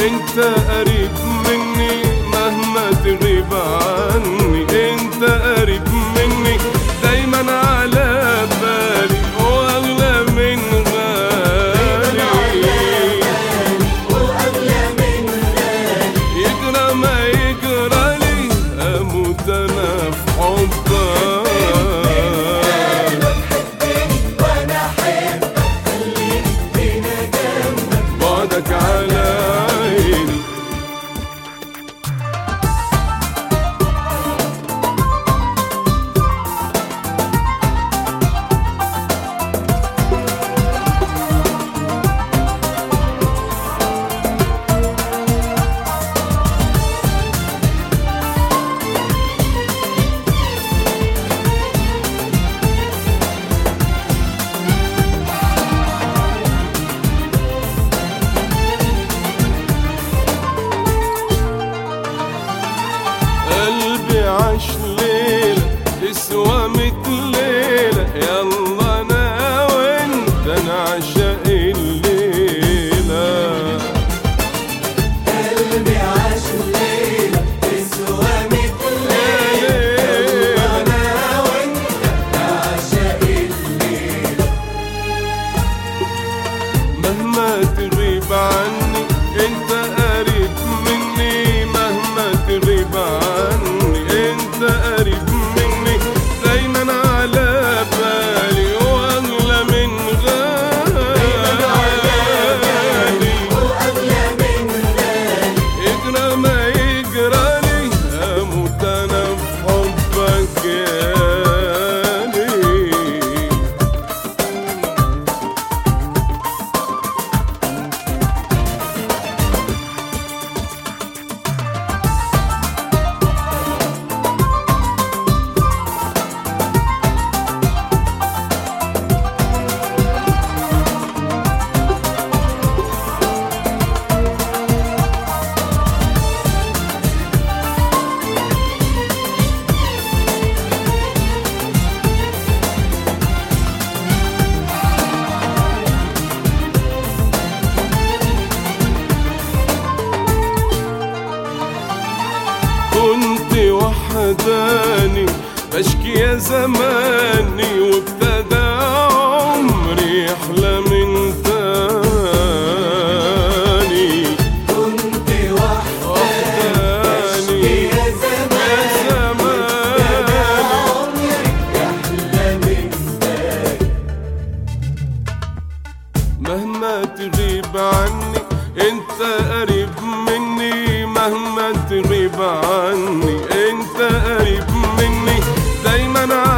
انت قريب مني مهما تغيب عني، انت قريب مني دايما على بالي واغلى من غالي، يجرى ما يجرى لي اموت انا في حبك. بعدك على عيني عاش ليلة تسوى 100 ليلة، يلا أنا وأنت نعشق الليلة. قلبي عاش ليلة تسوى 100 ليلة، يلا أنا وأنت نعشق الليلة. مهما تغيب عني أنت قريب مني، مهما تغيب عني انت قريب مني دايما على بالي واغلى من غالي، يجرى ما يجرى لي اموت انا في حبك يالي. كنت وحداني بشكي يا زماني، وابتدى عمري يحلى من تاني. كنت وحداني بشكي يا زماني، وابتدى عمري يحلى من تاني. مهما تغيب عني انت قريب مني، مهما تغيب عني انت قريب مني دايما